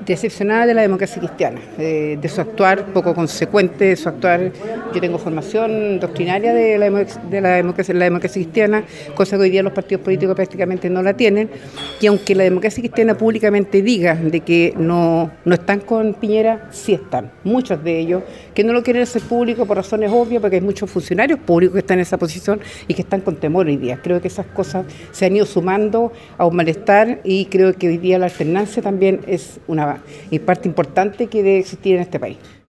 Decepcionada de la democracia cristiana, de su actuar poco consecuente, de su actuar. Yo tengo formación doctrinaria de la democracia cristiana, cosa que hoy día los partidos políticos prácticamente no la tienen, y aunque la democracia cristiana públicamente diga de que no están con Piñera, sí están, muchos de ellos, que no lo quieren hacer público por razones obvias, porque hay muchos funcionarios públicos que están en esa posición y que están con temor hoy día. Creo que esas cosas se han ido sumando a un malestar y creo que hoy día la alternancia también es una parte importante que debe existir en este país.